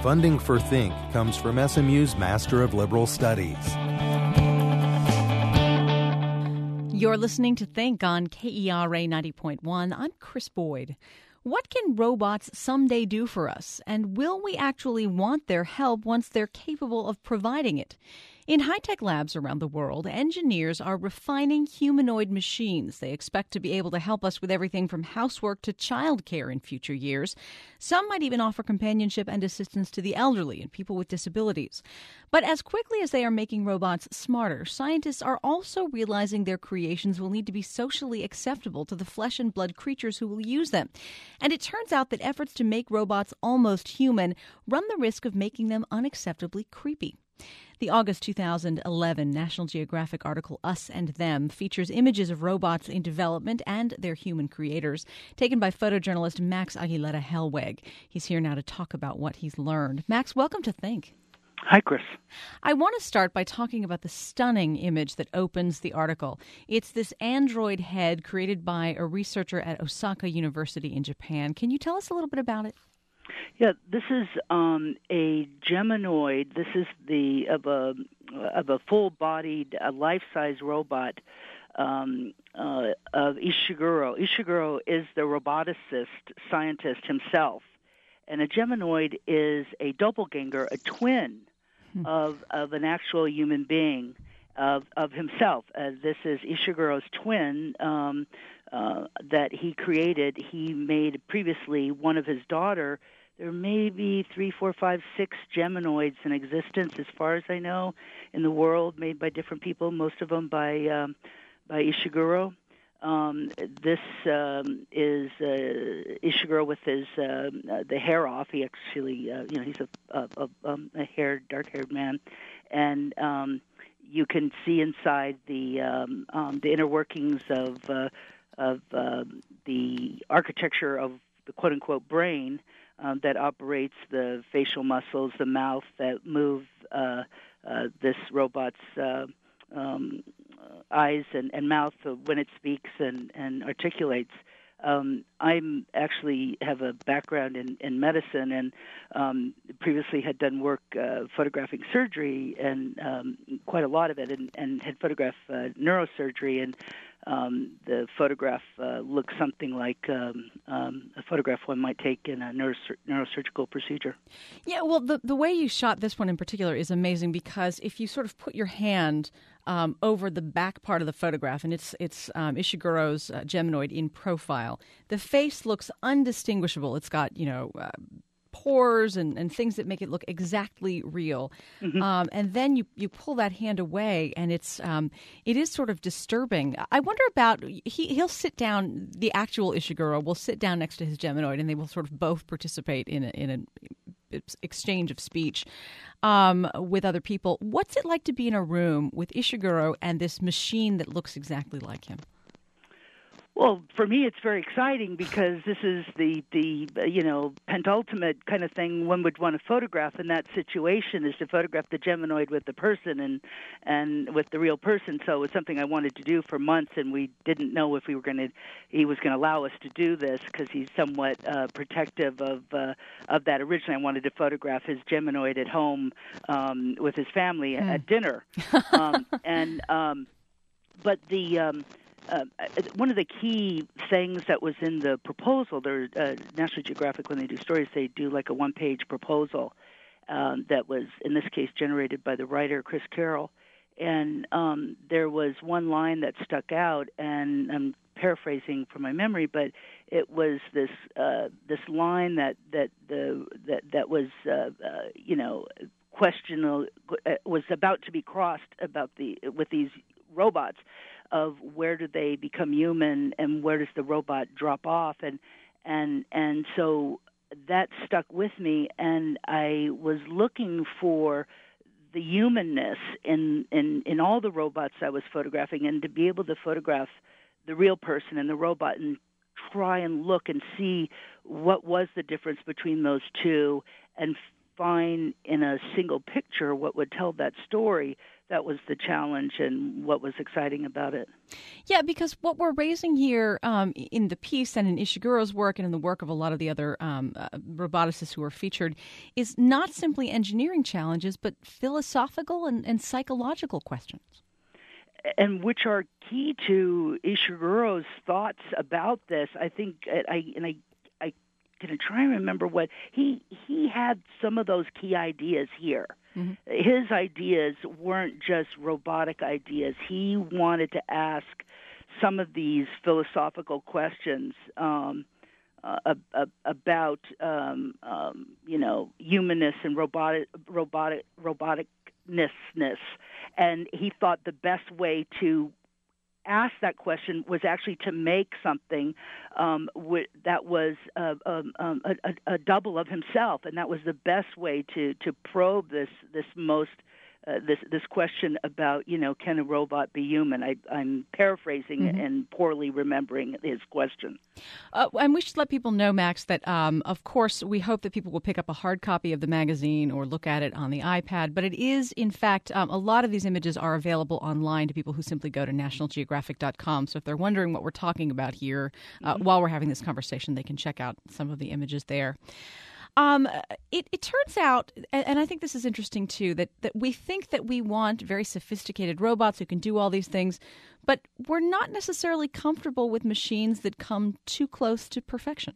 Funding for Think comes from SMU's Master of Liberal Studies. You're listening to Think on KERA 90.1. I'm Chris Boyd. What can robots someday do for us? And will we actually want their help once they're capable of providing it? In high-tech labs around the world, engineers are refining humanoid machines. They expect to be able to help us with everything from housework to childcare in future years. Some might even offer companionship and assistance to the elderly and people with disabilities. But as quickly as they are making robots smarter, scientists are also realizing their creations will need to be socially acceptable to the flesh and blood creatures who will use them. And it turns out that efforts to make robots almost human run the risk of making them unacceptably creepy. The August 2011 National Geographic article Us and Them features images of robots in development and their human creators, taken by photojournalist Max Aguilera Helweg. He's here now to talk about what he's learned. Max, welcome to Think. Hi, Chris. I want to start by talking about the stunning image that opens the article. It's this android head created by a researcher at Osaka University in Japan. Can you tell us a little bit about it? Yeah, this is a Geminoid. This is of a full-bodied, life-size robot of Ishiguro. Ishiguro is the roboticist scientist himself, and a Geminoid is a doppelganger, a twin of an actual human being of himself. This is Ishiguro's twin that he created. He made previously one of his daughter. There may be 3, 4, 5, 6 Geminoids in existence, as far as I know, in the world, made by different people. Most of them by Ishiguro. This is Ishiguro with his the hair off. He actually, he's a dark-haired man, and you can see inside the inner workings of the architecture of the quote-unquote brain that operates the facial muscles, the mouth that move this robot's eyes and mouth when it speaks and articulates. I actually have a background in medicine and previously had done work photographing surgery and quite a lot of it, and had photographed neurosurgery, and the photograph looks something like a photograph one might take in a neurosurgical procedure. Yeah, well, the way you shot this one in particular is amazing, because if you sort of put your hand over the back part of the photograph, and it's Ishiguro's Geminoid in profile, the face looks undistinguishable. It's got, pores and things that make it look exactly real. Mm-hmm. And then you pull that hand away, and it is sort of disturbing. I wonder about, he'll sit down, the actual Ishiguro will sit down next to his Geminoid, and they will sort of both participate in an exchange of speech with other people. What's it like to be in a room with Ishiguro and this machine that looks exactly like him? Well, for me, it's very exciting, because this is the penultimate kind of thing one would want to photograph in that situation, is to photograph the Geminoid with the person and with the real person. So it's something I wanted to do for months, and we didn't know if he was going to allow us to do this, because he's somewhat protective of that. Originally, I wanted to photograph his Geminoid at home with his family at dinner, but the one of the key things that was in the proposal, National Geographic, when they do stories, they do like a one-page proposal that was, in this case, generated by the writer Chris Carroll. And there was one line that stuck out, and I'm paraphrasing from my memory, but it was this line that was questionable, was about to be crossed with these robots, of where do they become human and where does the robot drop off, and so that stuck with me, and I was looking for the humanness in all the robots I was photographing, and to be able to photograph the real person and the robot and try and look and see what was the difference between those two, and define in a single picture what would tell that story. That was the challenge and what was exciting about it. Yeah, because what we're raising here in the piece and in Ishiguro's work and in the work of a lot of the other roboticists who are featured is not simply engineering challenges, but philosophical and psychological questions. And which are key to Ishiguro's thoughts about this. I think, I can try and remember what he had some of those key ideas here. Mm-hmm. His ideas weren't just robotic ideas. He wanted to ask some of these philosophical questions about humanness and roboticness, and he thought the best way to ask that question was actually to make something that was a double of himself, and that was the best way to probe this question about, can a robot be human? I'm paraphrasing and poorly remembering his question. And we should let people know, Max, that of course we hope that people will pick up a hard copy of the magazine or look at it on the iPad. But it is, in fact, a lot of these images are available online to people who simply go to nationalgeographic.com. So if they're wondering what we're talking about here while we're having this conversation, they can check out some of the images there. It turns out, and I think this is interesting too, that we think that we want very sophisticated robots who can do all these things, but we're not necessarily comfortable with machines that come too close to perfection.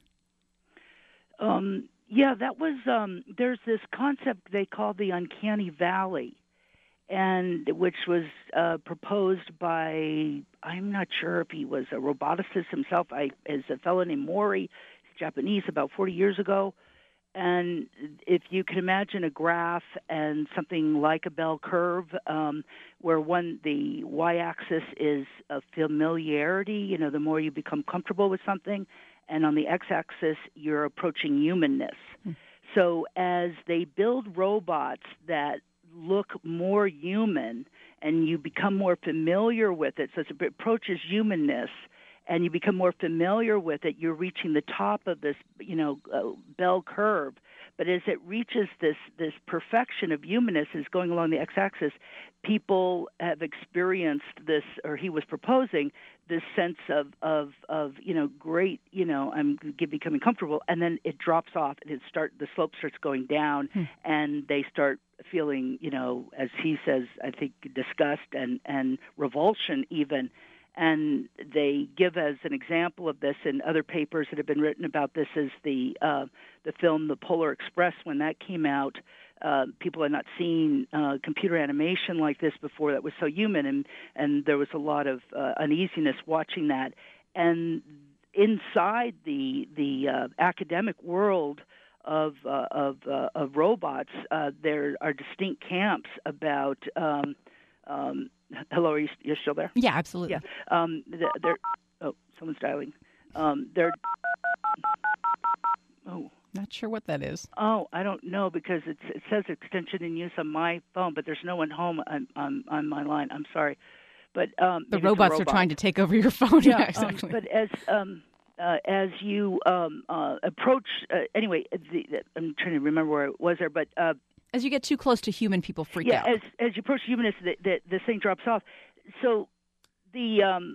That was, there's this concept they call the uncanny valley, and which was proposed by, I'm not sure if he was a roboticist himself, is a fellow named Mori, Japanese, about 40 years ago. And if you can imagine a graph and something like a bell curve, where the y-axis is a familiarity, the more you become comfortable with something, and on the x-axis you're approaching humanness. So as they build robots that look more human and you become more familiar with it, so as it approaches humanness, and you become more familiar with it, you're reaching the top of this, bell curve. But as it reaches this perfection of humanness, is going along the x-axis, people have experienced this, or he was proposing this sense of great, I'm becoming comfortable, and then it drops off, and the slope starts going down, and they start feeling, as he says, I think, disgust and revulsion even. And they give as an example of this in other papers that have been written about this is the film The Polar Express. When that came out, people had not seen computer animation like this before that was so human, and there was a lot of uneasiness watching that. And inside the academic world of robots, there are distinct camps about. Hello, are you still there? Yeah, absolutely. Yeah. Someone's dialing. Not sure what that is. Oh, I don't know because it says extension in use on my phone, but there's no one home on my line. I'm sorry, but the robots are trying to take over your phone. Yeah, exactly. But as you approach, anyway, I'm trying to remember where it was there, but. As you get too close to human, people freak out. Yeah, as you approach humanness, this thing drops off. So the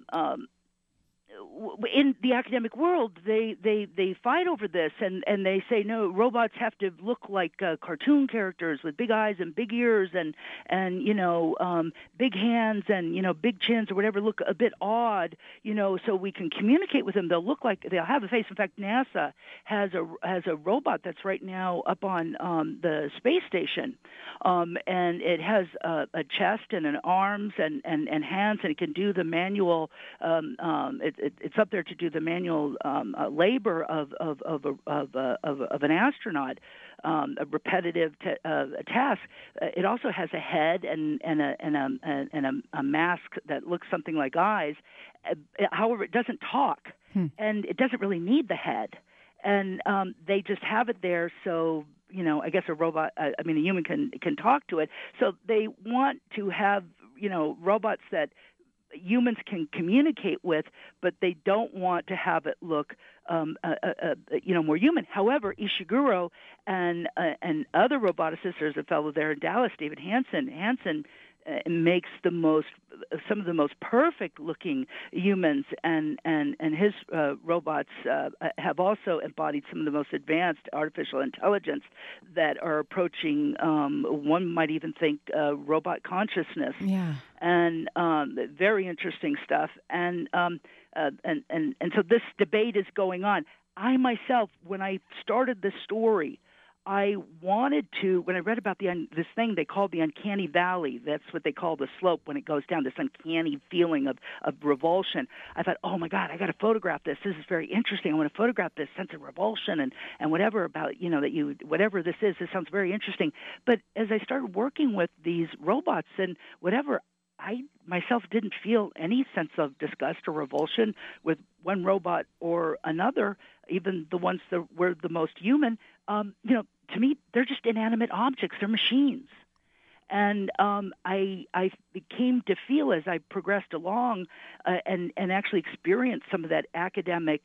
in the academic world, they fight over this, and they say, no, robots have to look like cartoon characters with big eyes and big ears and big hands and, big chins or whatever, look a bit odd, so we can communicate with them. They'll have a face. In fact, NASA has a robot that's right now up on the space station, and it has a chest and an arms and hands, and it can do the manual. It's up there to do the manual labor of an astronaut, a repetitive task. It also has a head and a mask that looks something like eyes. However, it doesn't talk, and it doesn't really need the head. And they just have it there so. I guess a robot, a human can talk to it. So they want to have, robots that humans can communicate with, but they don't want to have it look, more human. However, Ishiguro and other roboticists, there's a fellow there in Dallas, David Hansen makes some of the most perfect looking humans, and his robots have also embodied some of the most advanced artificial intelligence that are approaching, one might even think, robot consciousness. Yeah. And very interesting stuff. And so this debate is going on. I myself, when I started this story, I wanted to, when I read about this thing they called the uncanny valley, that's what they call the slope when it goes down, this uncanny feeling of revulsion. I thought, oh my God, I got to photograph this. This is very interesting. I want to photograph this sense of revulsion and whatever about, whatever this is. This sounds very interesting. But as I started working with these robots and whatever, I myself didn't feel any sense of disgust or revulsion with one robot or another, even the ones that were the most human. To me, they're just inanimate objects. They're machines. And I came to feel as I progressed along and actually experienced some of that academic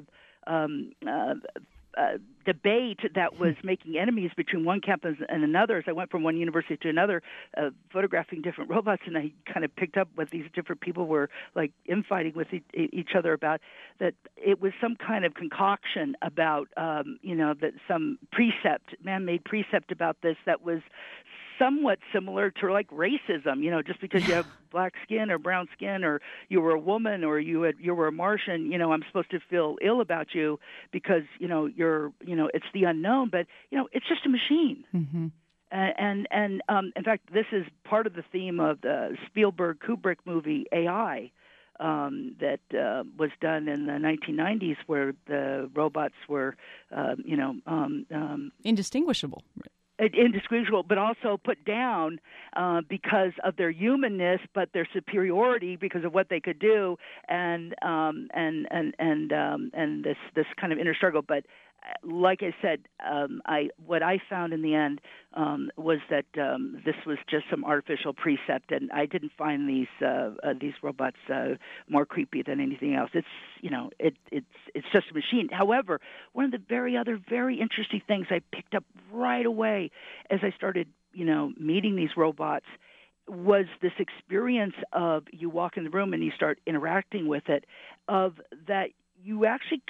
debate that was making enemies between one camp and another. As I went from one university to another, photographing different robots, and I kind of picked up what these different people were like infighting with each other about, that it was some kind of concoction about, that some precept, man-made precept about this that was somewhat similar to like racism, just because you have black skin or brown skin, or you were a woman, or you were a Martian, I'm supposed to feel ill about you because, it's the unknown, but, it's just a machine. Mm-hmm. And in fact, this is part of the theme of the Spielberg-Kubrick movie AI, that was done in the 1990s, where the robots were, indistinguishable. Indistinguishable, but also put down because of their humanness, but their superiority because of what they could do, and this kind of inner struggle. But like I said, what I found in the end was that this was just some artificial precept, and I didn't find these robots more creepy than anything else. It's it's just a machine. However, one of the very interesting things I picked up right away as I started meeting these robots was this experience of you walk in the room and you start interacting with it, of that you actually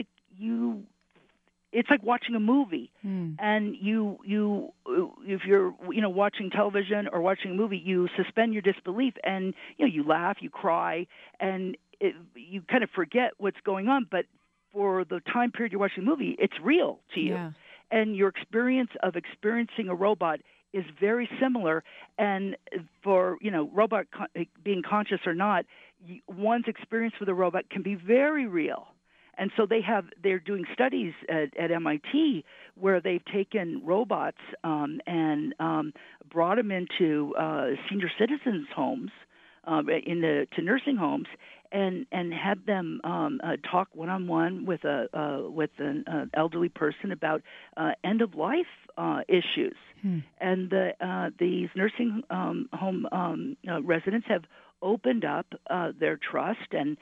it's like watching a movie, and you if you're watching television or watching a movie, you suspend your disbelief, and you laugh, you cry, and you kind of forget what's going on. But for the time period you're watching a movie, it's real to you, and your experience of experiencing a robot is very similar. And for robot being conscious or not, one's experience with a robot can be very real. And so they're doing studies at MIT where they've taken robots and brought them into senior citizens' homes, to nursing homes, and had them talk one-on-one with an elderly person about end of life issues. And these nursing home residents have opened up their trust and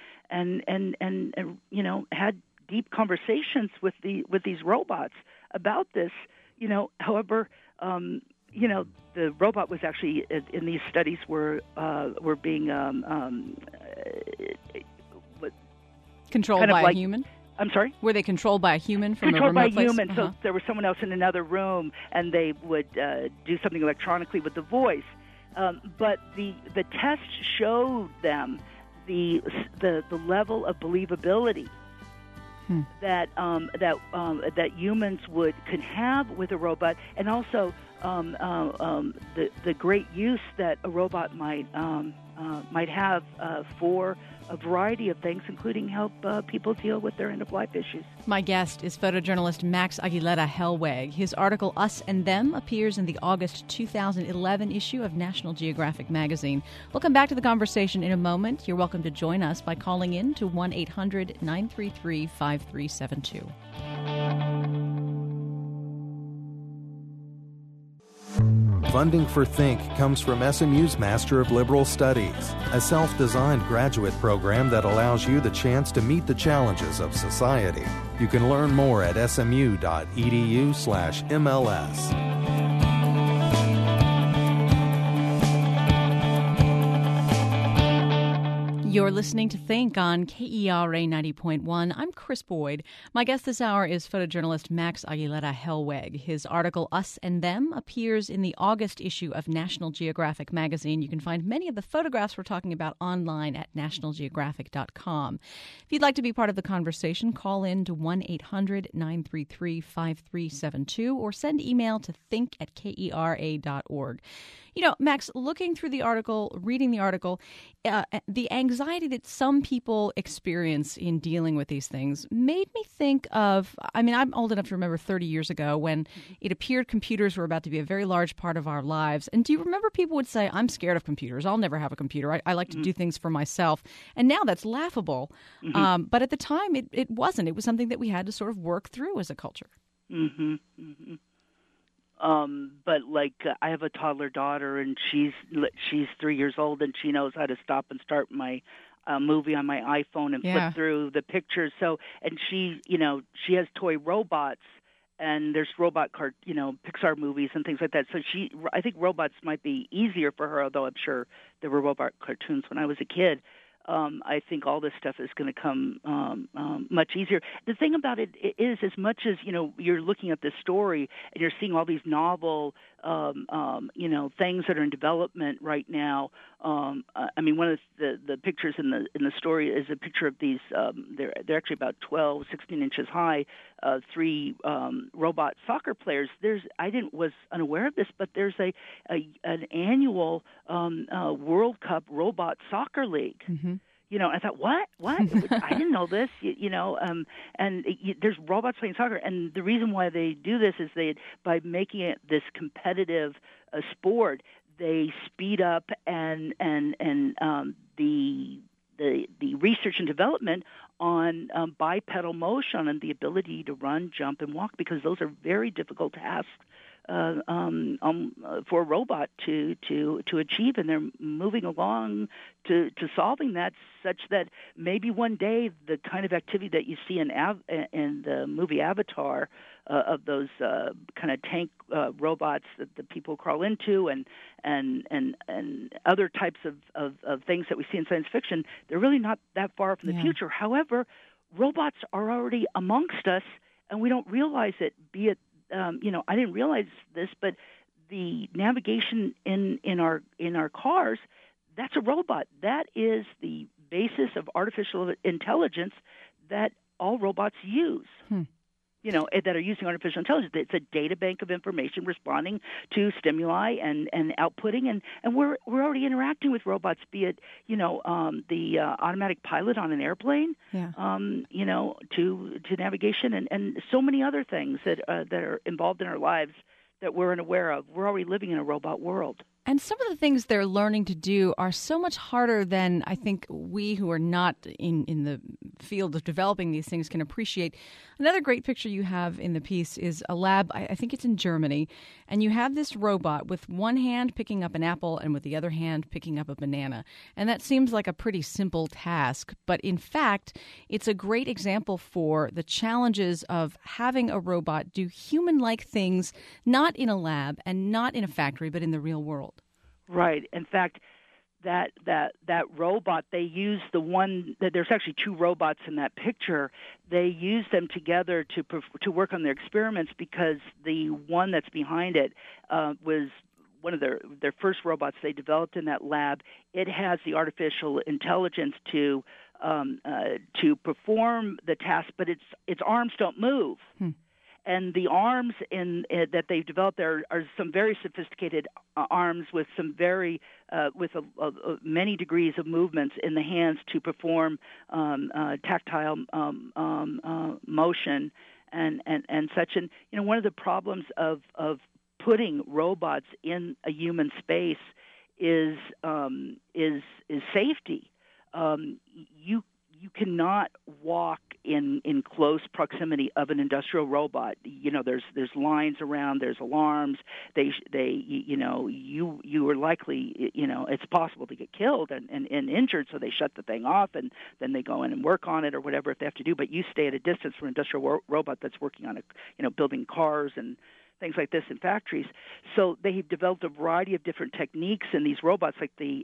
had deep conversations with these robots about this. However, the robot was actually in these studies were being controlled by a human. I'm sorry? Were they controlled by a human from controlled a remote by a place? human, so there was someone else in another room, and they would do something electronically with the voice. But the test showed them the level of believability that humans could have with a robot, and also the great use that a robot might have for a variety of things, including help people deal with their end-of-life issues. My guest is photojournalist Max Aguilera-Helweg. His article, Us and Them, appears in the August 2011 issue of National Geographic magazine. We'll come back to the conversation in a moment. You're welcome to join us by calling in to 1-800-933-5372. Funding for Think comes from SMU's Master of Liberal Studies, a self-designed graduate program that allows you the chance to meet the challenges of society. You can learn more at smu.edu/MLS. You're listening to Think on KERA 90.1. I'm Chris Boyd. My guest this hour is photojournalist Max Aguilera-Helweg. His article, Us and Them, appears in the August issue of National Geographic magazine. You can find many of the photographs we're talking about online at nationalgeographic.com. If you'd like to be part of the conversation, call in to 1-800-933-5372 or send email to think@kera.org. You know, Max, looking through the article, reading the article, the anxiety that some people experience in dealing with these things made me think of, I'm old enough to remember 30 years ago when it appeared computers were about to be a very large part of our lives. And do you remember people would say, I'm scared of computers. I'll never have a computer. I like to do things for myself. And now that's laughable. But at the time, it wasn't. It was something that we had to sort of work through as a culture. But I have a toddler daughter, and she's 3 years old, and she knows how to stop and start my movie on my iPhone and flip through the pictures. So, and she has toy robots, and there's Pixar movies and things like that. So I think robots might be easier for her, although I'm sure there were robot cartoons when I was a kid. I think all this stuff is going to come much easier. The thing about it is, as much as you're looking at this story and you're seeing all these novel, things that are in development right now. One of the pictures in the story is a picture of these. They're actually about 12, 16 inches high. 3 robot soccer players. Was unaware of this, but there's an annual World Cup robot soccer league. I thought, what? I didn't know this. There's robots playing soccer, and the reason why they do this is by making it this competitive sport, they speed up and the research and development on bipedal motion and the ability to run, jump, and walk, because those are very difficult tasks for a robot to achieve, and they're moving along to solving that, such that maybe one day the kind of activity that you see in the movie Avatar of those kind of tank robots that the people crawl into, and other types of things that we see in science fiction, they're really not that far from the future. However, robots are already amongst us, and we don't realize it. Be it I didn't realize this, but the navigation in our cars, that's a robot. That is the basis of artificial intelligence that all robots use. That are using artificial intelligence. It's a data bank of information responding to stimuli and outputting, and we're already interacting with robots, be it the automatic pilot on an airplane, to navigation and so many other things that are involved in our lives that we're unaware of. We're already living in a robot world. And some of the things they're learning to do are so much harder than I think we who are not in the field of developing these things can appreciate. Another great picture you have in the piece is a lab, I think it's in Germany, and you have this robot with one hand picking up an apple and with the other hand picking up a banana. And that seems like a pretty simple task, but in fact, it's a great example for the challenges of having a robot do human-like things, not in a lab and not in a factory, but in the real world. Right. In fact, that robot, they use there's actually 2 robots in that picture. They use them together to work on their experiments, because the one that's behind it was one of their first robots they developed in that lab. It has the artificial intelligence to perform the task, but its arms don't move. And the arms that they've developed there are some very sophisticated arms with some very many degrees of movements in the hands to perform tactile motion and such. And one of the problems of putting robots in a human space is safety. you cannot walk in close proximity of an industrial robot. There's lines around, there's alarms. You are likely, it's possible to get killed and injured, so they shut the thing off and then they go in and work on it or whatever if they have to do. But you stay at a distance from an industrial robot that's working on building cars and things like this in factories. So they've developed a variety of different techniques in these robots, like the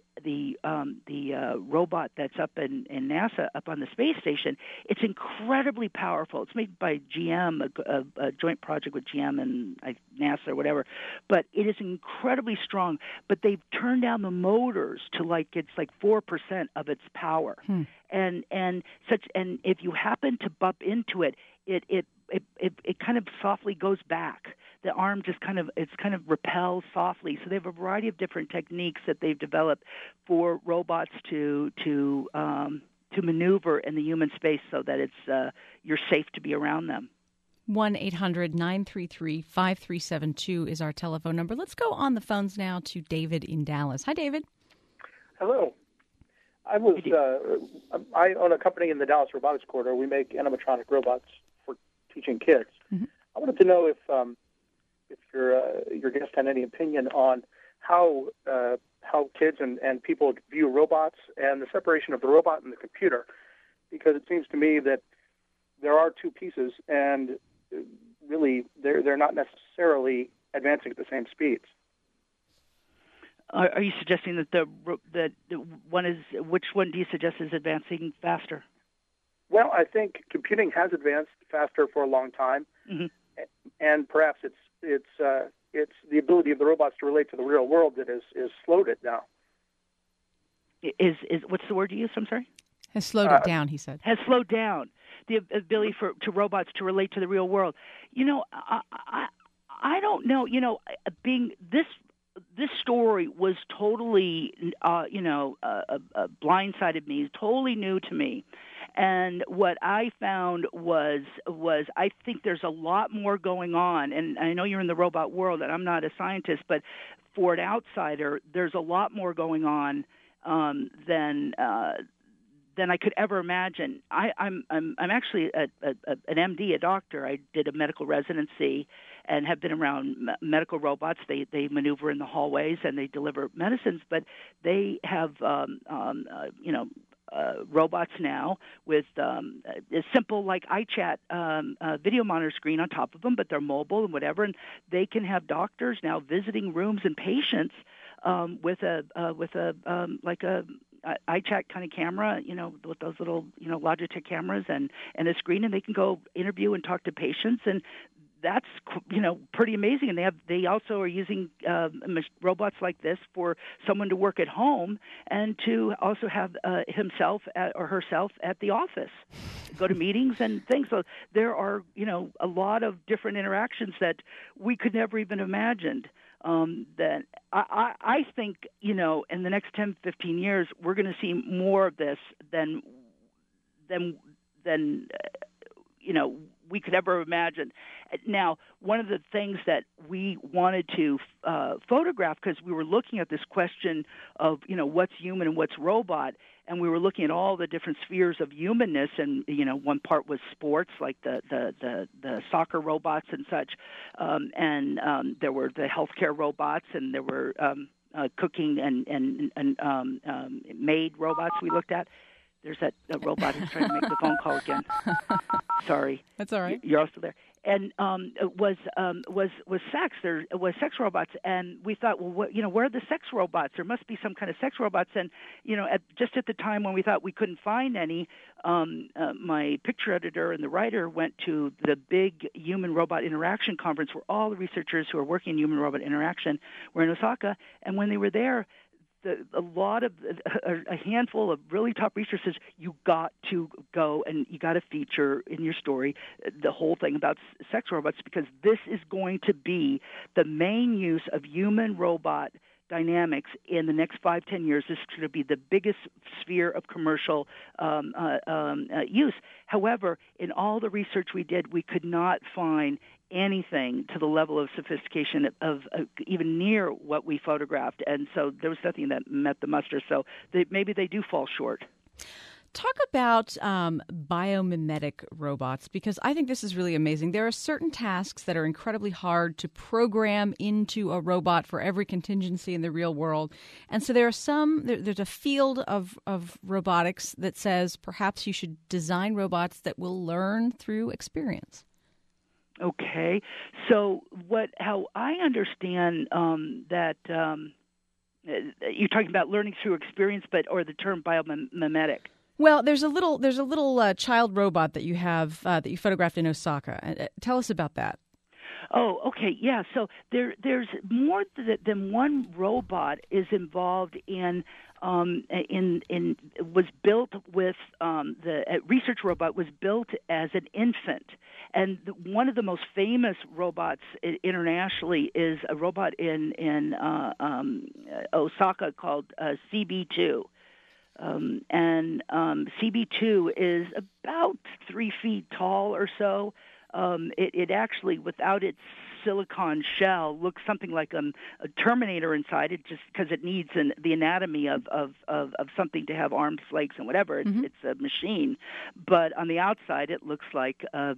robot that's up in NASA, up on the space station. It's incredibly powerful. It's made by GM, a joint project with GM and NASA or whatever. But it is incredibly strong. But they've turned down the motors to it's 4% of its power. And if you happen to bump into it, it kind of softly goes back. The arm just kind of repels softly. So they have a variety of different techniques that they've developed for robots to maneuver in the human space so that it's you're safe to be around them. 1-800-933-5372 is our telephone number. Let's go on the phones now to David in Dallas. Hi, David. Hello. I own a company in the Dallas Robotics Corridor. We make animatronic robots for teaching kids. Mm-hmm. I wanted to know if your guest had any opinion on how kids and people view robots and the separation of the robot and the computer, because it seems to me that there are two pieces, and really they're not necessarily advancing at the same speeds. Are you suggesting that which one do you suggest is advancing faster? Well, I think computing has advanced faster for a long time, mm-hmm. and perhaps it's the ability of the robots to relate to the real world that is slowed it now. Is what's the word you used? I'm sorry. Has slowed it down, he said. Has slowed down the ability to robots to relate to the real world. I don't know. Being this story was totally, blindsided me, totally new to me. And what I found was I think there's a lot more going on. And I know you're in the robot world, and I'm not a scientist, but for an outsider, there's a lot more going on than I could ever imagine. I'm actually an MD, a doctor. I did a medical residency and have been around medical robots. They maneuver in the hallways and they deliver medicines, but they have robots now with a simple like iChat video monitor screen on top of them, but they're mobile and whatever, and they can have doctors now visiting rooms and patients with a iChat kind of camera, with those little, Logitech cameras and a screen, and they can go interview and talk to patients, and that's, pretty amazing. And they also are using robots like this for someone to work at home and to also have himself or herself at the office, go to meetings and things. So there are, a lot of different interactions that we could never even imagined. That I think, in the next 10, 15 years, we're going to see more of this than we could ever imagine. Now, one of the things that we wanted to photograph, because we were looking at this question of, what's human and what's robot, and we were looking at all the different spheres of humanness, and, one part was sports, like the soccer robots and such, and there were the healthcare robots, and there were cooking and maid robots we looked at. There's that robot who's trying to make the phone call again. Sorry. That's all right. You're also there. And was sex. There was sex robots, and we thought, well, where are the sex robots? There must be some kind of sex robots. And just at the time when we thought we couldn't find any, my picture editor and the writer went to the big human-robot interaction conference where all the researchers who are working in human-robot interaction were in Osaka. And when they were there, a handful of really top researchers, you got to go and you got to feature in your story the whole thing about sex robots, because this is going to be the main use of human-robot dynamics in the next 5-10 years. This is going to be the biggest sphere of commercial use. However, in all the research we did, we could not find anything to the level of sophistication of even near what we photographed, and so there was nothing that met the muster. So maybe they do fall short. Talk about biomimetic robots, because I think this is really amazing. There are certain tasks that are incredibly hard to program into a robot for every contingency in the real world. And so there's a field of robotics that says perhaps you should design robots that will learn through experience. Okay. So how I understand that you're talking about learning through experience, or the term biomimetic. Well, there's a little child robot that you have that you photographed in Osaka. Tell us about that. Oh, okay, yeah. So there's more than one robot is involved in was built with the research robot was built as an infant, and one of the most famous robots internationally is a robot in Osaka called CB2. And CB2 is about 3 feet tall or so. It actually, without its silicon shell, looks something like a Terminator inside it, just because it needs the anatomy of something to have arms, legs, and whatever. It's a machine, but on the outside, it looks like a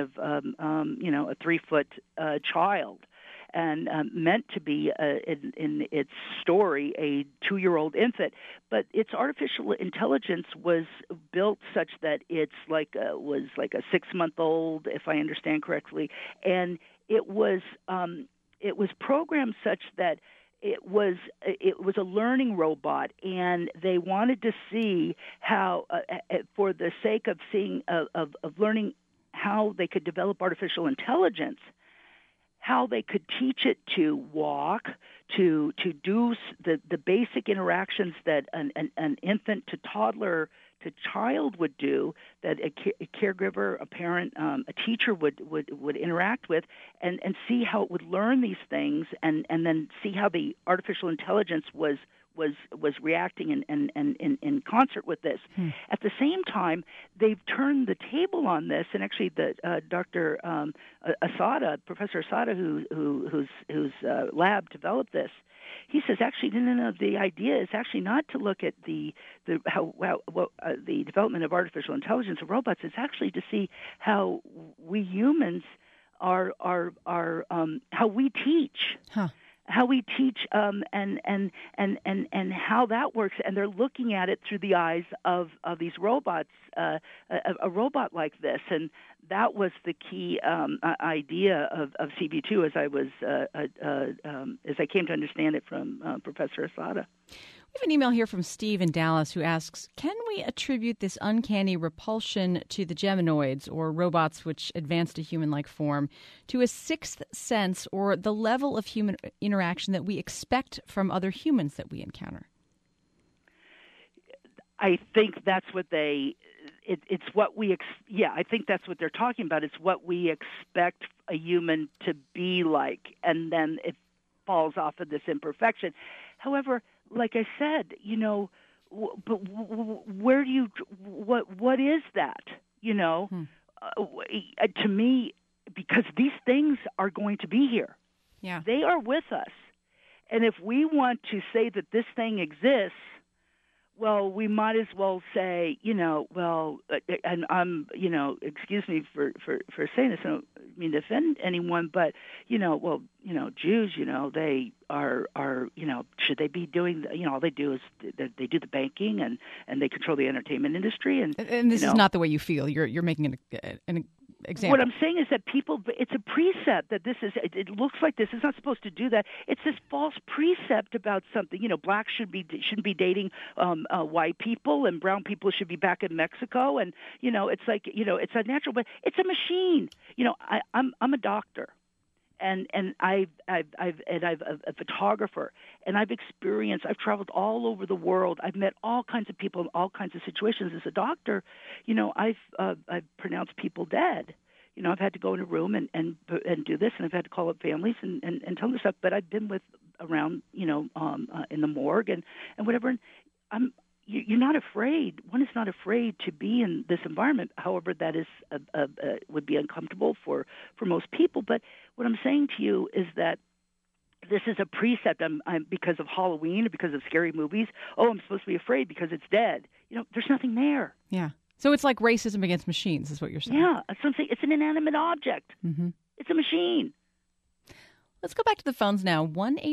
3-foot child. And meant to be, in its story, a 2-year-old infant. But its artificial intelligence was built such that it's was like a 6-month-old, if I understand correctly, and it was programmed such that it was a learning robot, and they wanted to see how, for the sake of seeing of learning how they could develop artificial intelligence, how they could teach it to walk, to do the basic interactions that an infant to toddler to child would do, that a caregiver, a parent, a teacher would interact with, and see how it would learn these things, and then see how the artificial intelligence was reacting in concert with this. At the same time, they've turned the table on this, and actually, Dr. Asada, Professor Asada, whose lab developed this, he says actually no. The idea is actually not to look at the development of artificial intelligence of robots. It's actually to see how we humans are how we teach. How we teach, and how that works, and they're looking at it through the eyes of these robots, a robot like this, and that was the key idea of CB2, as I came to understand it from Professor Asada. We have an email here from Steve in Dallas who asks, can we attribute this uncanny repulsion to the Geminoids, or robots which advance to human-like form, to a sixth sense or the level of human interaction that we expect from other humans that we encounter? I think that's what I think that's what they're talking about. It's what we expect a human to be like, and then it falls off of this imperfection. However, like I said, but where do you? What is that? To me, because these things are going to be here. Yeah, they are with us, and if we want to say that this thing exists, well, we might as well say, and I'm, excuse me for saying this. I don't mean to offend anyone, but Jews, they are, should they be doing? All they do is they do the banking and they control the entertainment industry, and this is not the way you feel. You're making an example. What I'm saying is that it's a precept that this is. It looks like this is not supposed to do that. It's this false precept about something. Blacks shouldn't be dating white people, and brown people should be back in Mexico, and it's like it's unnatural, but it's a machine. I'm a doctor. And I'm a photographer, and I've traveled all over the world. I've met all kinds of people in all kinds of situations. As a doctor, I've pronounced people dead. I've had to go in a room and do this, and I've had to call up families and tell them stuff. But I've been around, in the morgue and whatever. And you're not afraid. One is not afraid to be in this environment. However, that is would be uncomfortable for most people. But what I'm saying to you is that this is a precept. I'm because of Halloween or because of scary movies. Oh, I'm supposed to be afraid because it's dead. there's nothing there. Yeah. So it's like racism against machines, is what you're saying. Yeah, it's an inanimate object. Mm-hmm. It's a machine. Let's go back to the phones now.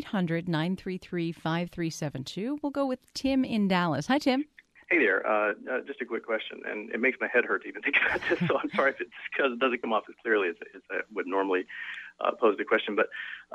1-800-933-5372. We'll go with Tim in Dallas. Hi, Tim. Hey there. Just a quick question, and it makes my head hurt to even think about this, so I'm sorry if it doesn't come off as clearly as I would normally pose the question. But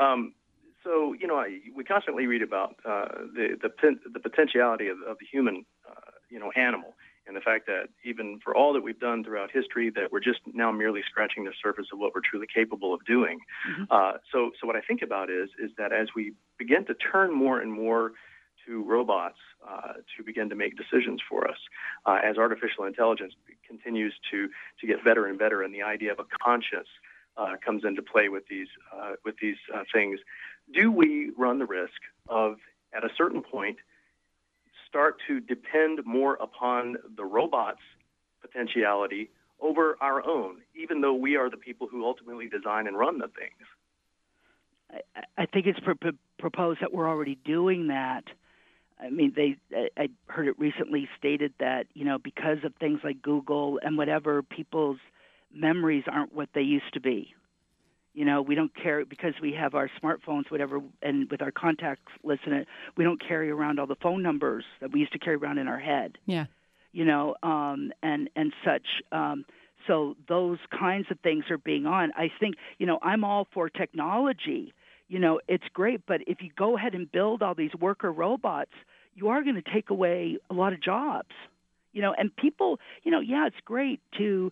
we constantly read about the potentiality of the human, animal, and the fact that even for all that we've done throughout history, that we're just now merely scratching the surface of what we're truly capable of doing. Mm-hmm. So what I think about is that as we begin to turn more and more to robots to begin to make decisions for us, as artificial intelligence continues to get better and better, and the idea of a conscience comes into play with these things, do we run the risk of, at a certain point, start to depend more upon the robot's potentiality over our own, even though we are the people who ultimately design and run the things? I think it's proposed that we're already doing that. I mean, I heard it recently stated that, because of things like Google and whatever, people's memories aren't what they used to be. We don't carry, because we have our smartphones, whatever, and with our contacts list in it, we don't carry around all the phone numbers that we used to carry around in our head. Yeah. And such. So those kinds of things are being on. I think, I'm all for technology. It's great, but if you go ahead and build all these worker robots, you are going to take away a lot of jobs. And people, it's great to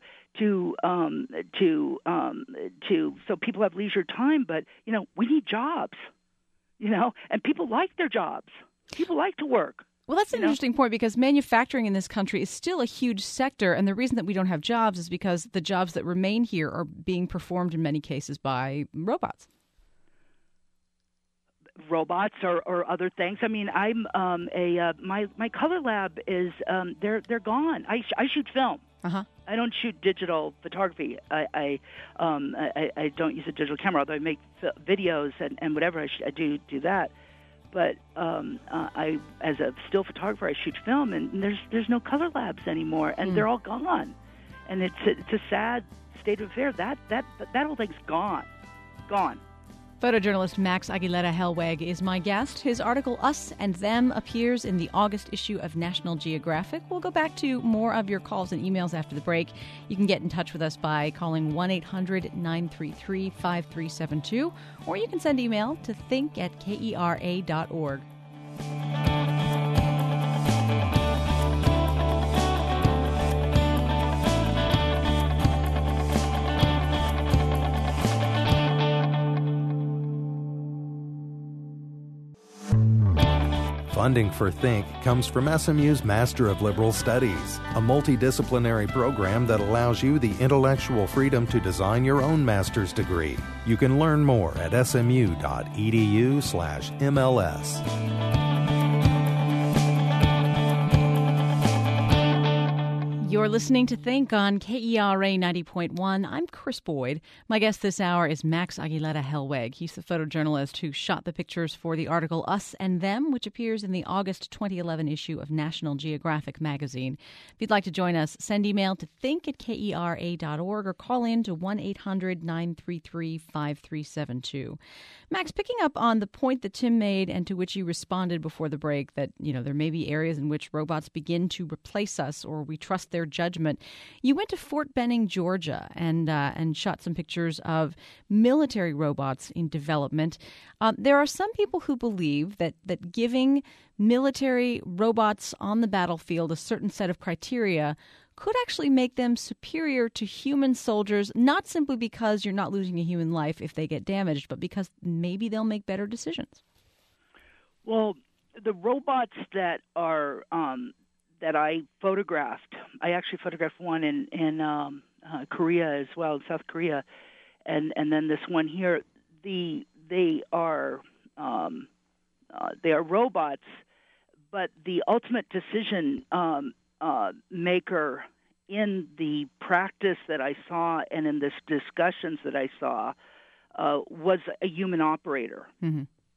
so people have leisure time, but we need jobs. And people like their jobs. People like to work. Well, that's an interesting point, because manufacturing in this country is still a huge sector, and the reason that we don't have jobs is because the jobs that remain here are being performed in many cases by robots. Robots or other things. I mean, I'm my color lab is they're gone. I shoot film. Uh-huh. I don't shoot digital photography. I don't use a digital camera, although I make videos and whatever. I do that. But I, as a still photographer, I shoot film, and there's no color labs anymore, and they're all gone. And it's a sad state of affairs. That whole thing's gone. Photojournalist Max Aguilera-Helweg is my guest. His article, Us and Them, appears in the August issue of National Geographic. We'll go back to more of your calls and emails after the break. You can get in touch with us by calling 1-800-933-5372, or you can send email to think@kera.org. Funding for Think comes from SMU's Master of Liberal Studies, a multidisciplinary program that allows you the intellectual freedom to design your own master's degree. You can learn more at smu.edu/MLS. You're listening to Think on KERA 90.1. I'm Chris Boyd. My guest this hour is Max Aguilera-Helweg. He's the photojournalist who shot the pictures for the article Us and Them, which appears in the August 2011 issue of National Geographic magazine. If you'd like to join us, send email to think@kera.org or call in to 1-800-933-5372. Max, picking up on the point that Tim made and to which you responded before the break, that there may be areas in which robots begin to replace us or we trust their judgment. You went to Fort Benning, Georgia, and shot some pictures of military robots in development. There are some people who believe that giving military robots on the battlefield a certain set of criteria could actually make them superior to human soldiers, not simply because you're not losing a human life if they get damaged, but because maybe they'll make better decisions. Well, the robots that are that I photographed, I actually photographed one in Korea as well, South Korea, and then this one here. They are robots, but the ultimate decision maker in the practice that I saw and in the discussions that I saw was a human operator. Mm-hmm.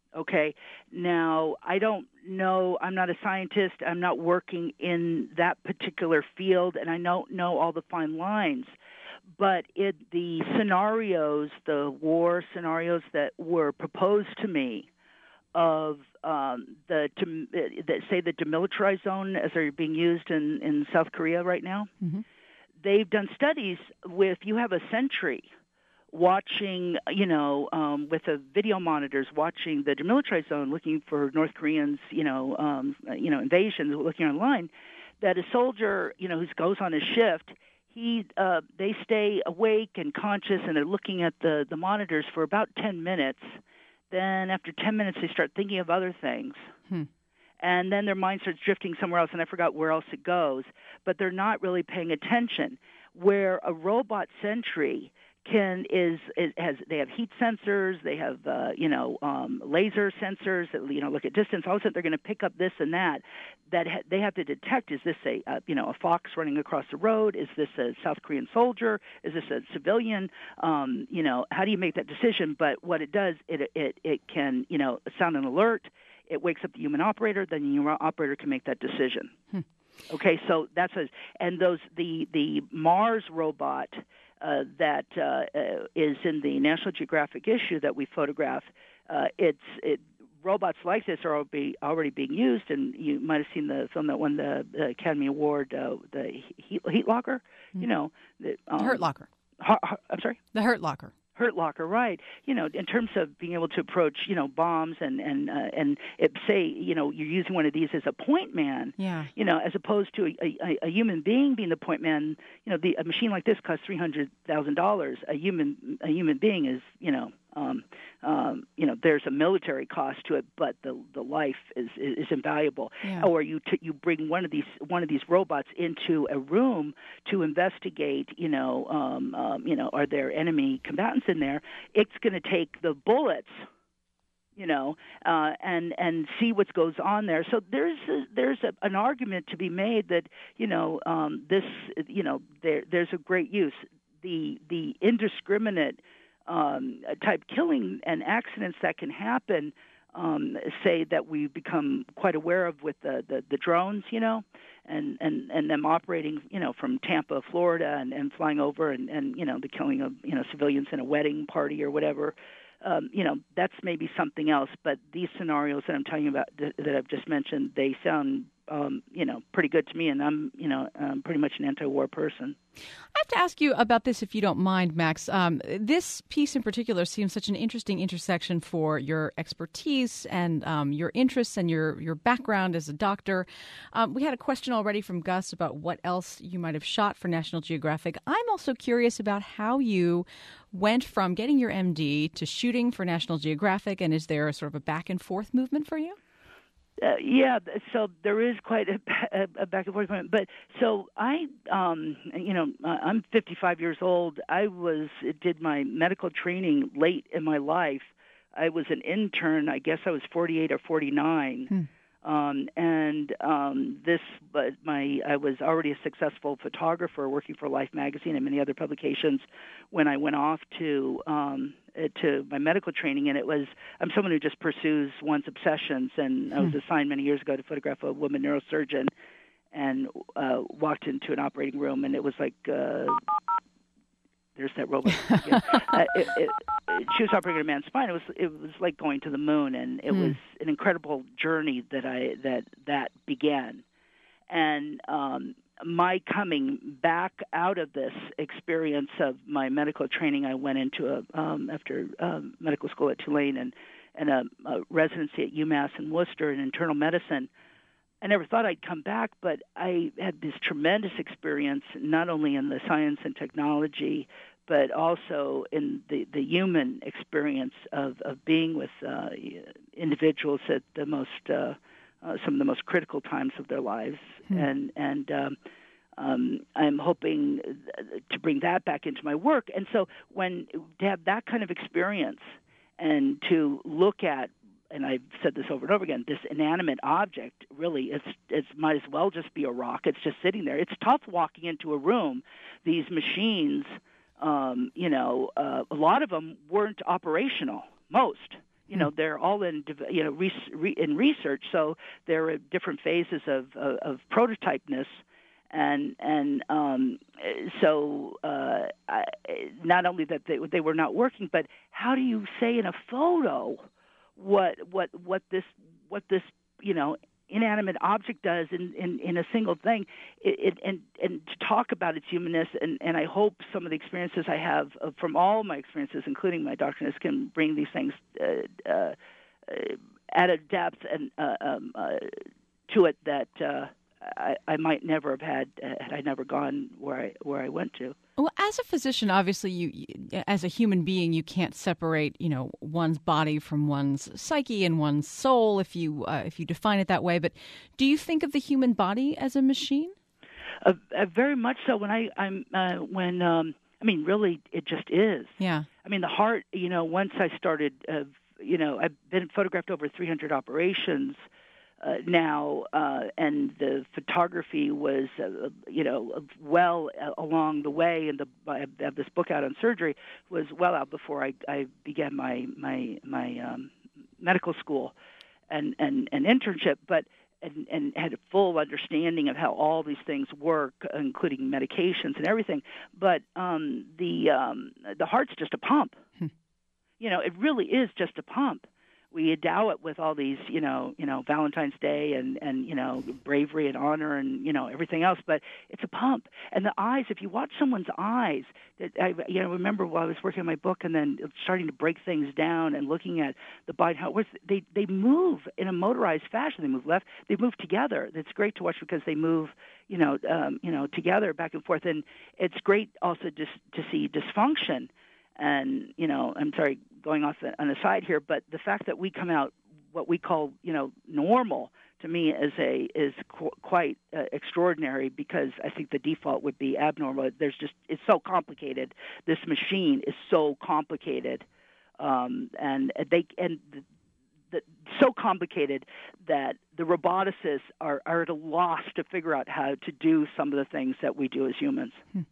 Okay. Now, I don't know. I'm not a scientist. I'm not working in that particular field, and I don't know all the fine lines. But the scenarios, the war scenarios that were proposed to me of the demilitarized zone as they're being used in South Korea right now, they've done studies with, you have a sentry watching, with the video monitors, watching the demilitarized zone, looking for North Koreans, invasions, looking online, that a soldier, who goes on his shift, they stay awake and conscious, and they're looking at the monitors for about 10 minutes. Then after 10 minutes, they start thinking of other things. And then their mind starts drifting somewhere else, and I forgot where else it goes. But they're not really paying attention. Where a robot sentry they have heat sensors, they have laser sensors that look at distance. All of a sudden, they're going to pick up this and that they have to detect. Is this a fox running across the road? Is this a South Korean soldier? Is this a civilian? How do you make that decision? But what it does, it can sound an alert. It wakes up the human operator. Then the human operator can make that decision. Okay, so that's the Mars robot. That is in the National Geographic issue that we photographed. Robots like this are already being used, and you might have seen the film that won the Academy Award, the Heat Locker. The Hurt Locker. I'm sorry? The Hurt Locker. Hurt Locker, right? In terms of being able to approach, bombs and say, you're using one of these as a point man, as opposed to a human being being the point man. A machine like this costs $300,000. A human being is, there's a military cost to it, but the life is invaluable. Yeah. Or you bring one of these robots into a room to investigate. Are there enemy combatants in there? It's going to take the bullets, and see what goes on there. So there's an argument to be made that there's a great use. The indiscriminate type killing and accidents that can happen, say that we become quite aware of with the drones, and them operating, from Tampa, Florida, and flying over and the killing of civilians in a wedding party or whatever. That's maybe something else. But these scenarios that I'm talking about that I've just mentioned, they sound pretty good to me, and I'm pretty much an anti-war person. I have to ask you about this, if you don't mind, Max. This piece in particular seems such an interesting intersection for your expertise and your interests and your background as a doctor. We had a question already from Gus about what else you might have shot for National Geographic. I'm also curious about how you went from getting your MD to shooting for National Geographic, and is there a sort of a back and forth movement for you? So there is quite a back and forth movement. But so I'm 55 years old. I did my medical training late in my life. I was an intern. I guess I was 48 or 49. I was already a successful photographer working for Life magazine and many other publications when I went off to my medical training, and I'm someone who just pursues one's obsessions, and I was assigned many years ago to photograph a woman neurosurgeon, and walked into an operating room, and it was like there's that robot. She was operating a man's spine. It was like going to the moon, and it was an incredible journey that began. And my coming back out of this experience of my medical training, I went into after medical school at Tulane and a residency at UMass in Worcester in internal medicine. I never thought I'd come back, but I had this tremendous experience, not only in the science and technology, but also in the human experience of being with individuals at the most some of the most critical times of their lives, and I'm hoping to bring that back into my work. And so to have that kind of experience and to look at, and I've said this over and over again, this inanimate object really it might as well just be a rock. It's just sitting there. It's tough walking into a room. These machines, a lot of them weren't operational. Most, They're all in in research, so they're at different phases of prototypeness, and so not only that they were not working, but how do you say in a photo what this inanimate object does in a single thing, and to talk about its humanness, and I hope some of the experiences I have from all my experiences, including my doctorates, can bring these things at a depth and to it that I might never have had I never gone where I went to. Well, as a physician, obviously, you as a human being, you can't separate, one's body from one's psyche and one's soul if you define it that way. But do you think of the human body as a machine? Very much so. Really, it just is. Yeah. I mean, the heart. Once I started, I've been photographed over 300 operations. Now, and the photography was, well along the way, and I have this book out on surgery, was well out before I began my medical school and internship, and had a full understanding of how all these things work, including medications and everything. But the heart's just a pump. It really is just a pump. We endow it with all these, Valentine's Day and bravery and honor and, everything else. But it's a pump. And the eyes, if you watch someone's eyes, I remember while I was working on my book and then starting to break things down and looking at the body, how they move in a motorized fashion. They move left. They move together. It's great to watch because they move, together back and forth. And it's great also just to see dysfunction. And, I'm sorry, going off on a side here, but the fact that we come out what we call, normal, to me is quite extraordinary, because I think the default would be abnormal. It's so complicated. This machine is so complicated, so complicated that the roboticists are at a loss to figure out how to do some of the things that we do as humans.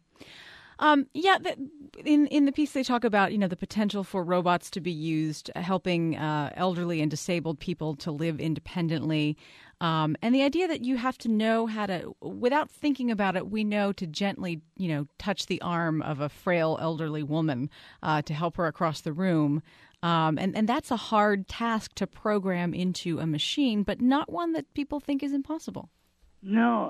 In the piece they talk about, the potential for robots to be used helping elderly and disabled people to live independently. And the idea that you have to know how to, without thinking about it, we know to gently, touch the arm of a frail elderly woman to help her across the room. And that's a hard task to program into a machine, but not one that people think is impossible. No,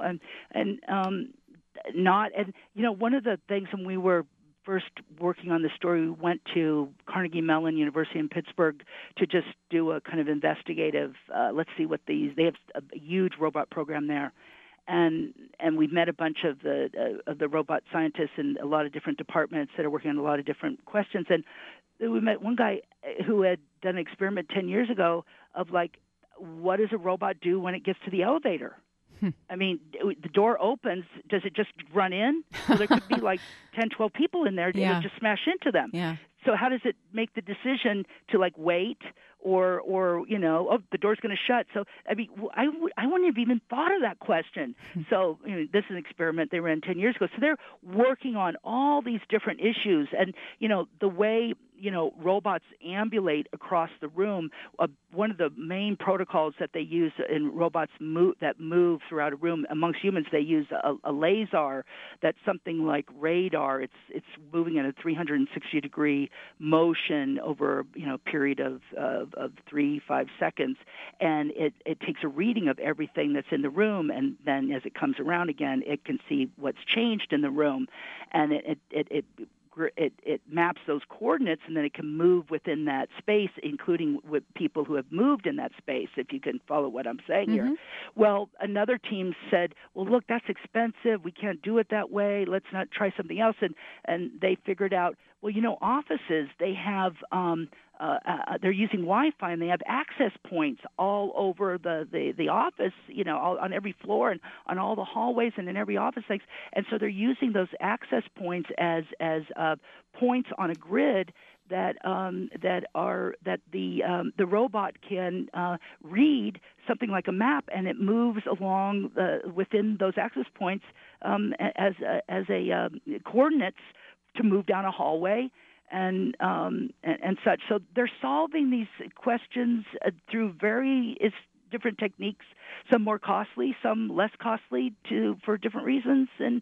not. And, one of the things when we were first working on this story, we went to Carnegie Mellon University in Pittsburgh to just do a kind of investigative, let's see what they have a huge robot program there. And we met a bunch of the robot scientists in a lot of different departments that are working on a lot of different questions. And we met one guy who had done an experiment 10 years ago of, what does a robot do when it gets to the elevator? I mean, the door opens. Does it just run in? Well, there could be 10, 12 people in there. Yeah. It'll just smash into them. Yeah. So how does it make the decision to wait or the door's going to shut? So I mean, I wouldn't have even thought of that question. So this is an experiment they ran 10 years ago. So they're working on all these different issues, and the way robots ambulate across the room. One of the main protocols that they use in robots that move throughout a room amongst humans, they use a laser that's something like radar. It's moving in a 360-degree motion over a period of 3-5 seconds, and it takes a reading of everything that's in the room, and then as it comes around again, it can see what's changed in the room, and it maps those coordinates, and then it can move within that space, including with people who have moved in that space, if you can follow what I'm saying here. Well, another team said, well, look, that's expensive. We can't do it that way. Let's not try something else. And they figured out, well, offices, they have they're using Wi-Fi, and they have access points all over the office, all, on every floor and on all the hallways and in every office things. And so they're using those access points as points on a grid that the robot can read something like a map, and it moves along within those access points as a coordinates to move down a hallway. and such. So they're solving these questions through various different techniques, some more costly, some less costly for different reasons, and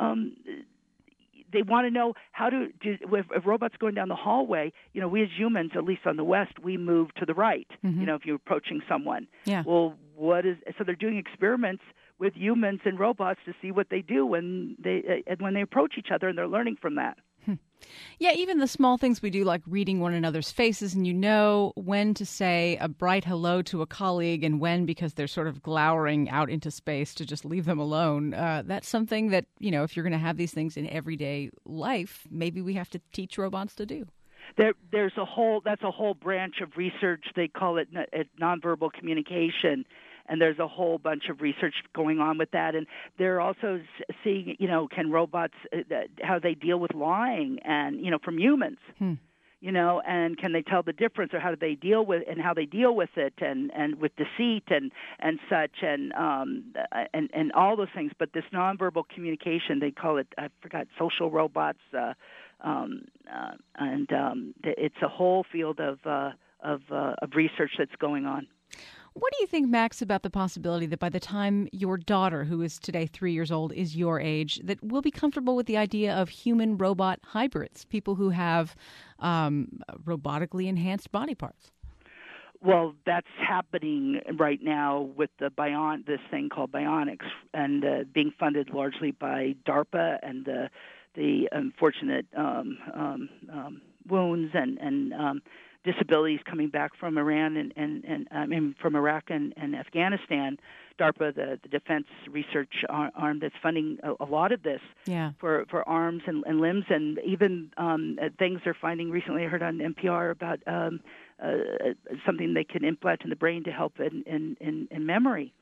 they want to know how if robots going down the hallway, we as humans, at least on the West, we move to the right, if you're approaching someone. Yeah. Well, so they're doing experiments with humans and robots to see what they do when they approach each other, and they're learning from that. Yeah, even the small things we do, like reading one another's faces, and when to say a bright hello to a colleague and when, because they're sort of glowering out into space, to just leave them alone. That's something that, if you're going to have these things in everyday life, maybe we have to teach robots to do. That's a whole branch of research. They call it nonverbal communication. And there's a whole bunch of research going on with that. And they're also seeing, can robots, how they deal with lying and, from humans, and can they tell the difference, or how do they deal with, and how they deal with it, and with deceit and such, and all those things. But this nonverbal communication, they call it, I forgot, social robots, and it's a whole field of research that's going on. What do you think, Max, about the possibility that by the time your daughter, who is today 3 years old, is your age, that we'll be comfortable with the idea of human-robot hybrids, people who have robotically enhanced body parts? Well, that's happening right now with this thing called Bionics, and being funded largely by DARPA, and the unfortunate wounds and disabilities coming back from Iran and from Iraq and Afghanistan. DARPA, the defense research arm that's funding a lot of this for arms and limbs, and even things they're finding recently. I heard on NPR about something they can implant in the brain to help in memory.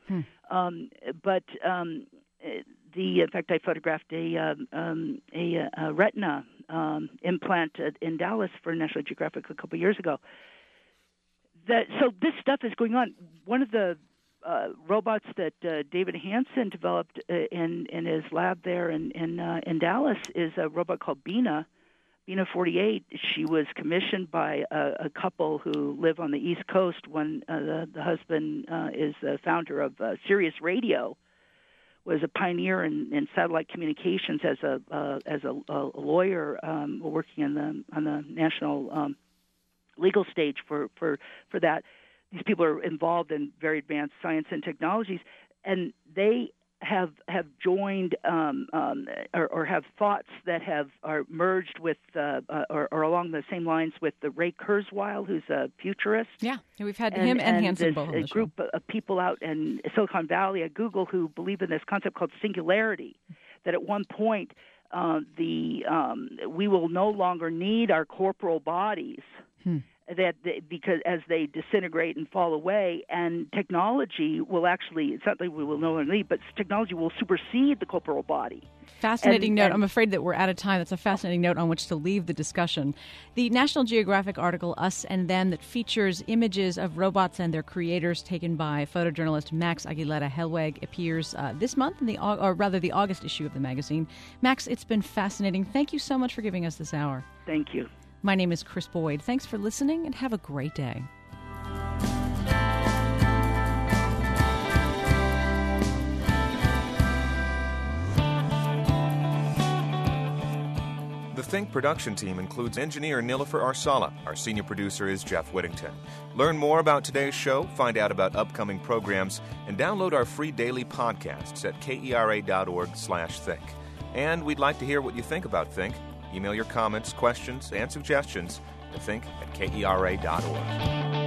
In fact, I photographed a retina implant in Dallas for National Geographic a couple of years ago. So this stuff is going on. One of the robots that David Hansen developed in his lab there in Dallas is a robot called Bina 48. She was commissioned by a couple who live on the East Coast. The husband is the founder of Sirius Radio, was a pioneer in satellite communications as a lawyer working on the national legal stage for that. These people are involved in very advanced science and technologies, and they have joined or have thoughts that are merged with or along the same lines with the Ray Kurzweil, who's a futurist. Yeah, we've had him and Hansen both on the show. A group of people out in Silicon Valley at Google who believe in this concept called singularity, that at one point we will no longer need our corporal bodies. Because as they disintegrate and fall away, and technology will it's not that we will no longer need, but technology will supersede the corporal body. Fascinating note. I'm afraid that we're out of time. That's a fascinating note on which to leave the discussion. The National Geographic article, Us and Them, that features images of robots and their creators taken by photojournalist Max Aguilera-Helweg, appears this month, in the August issue of the magazine. Max, it's been fascinating. Thank you so much for giving us this hour. Thank you. My name is Chris Boyd. Thanks for listening, and have a great day. The Think production team includes engineer Nilofer Arsala. Our senior producer is Jeff Whittington. Learn more about today's show, find out about upcoming programs, and download our free daily podcasts at kera.org/think. And we'd like to hear what you think about Think. Email your comments, questions, and suggestions to think@kera.org.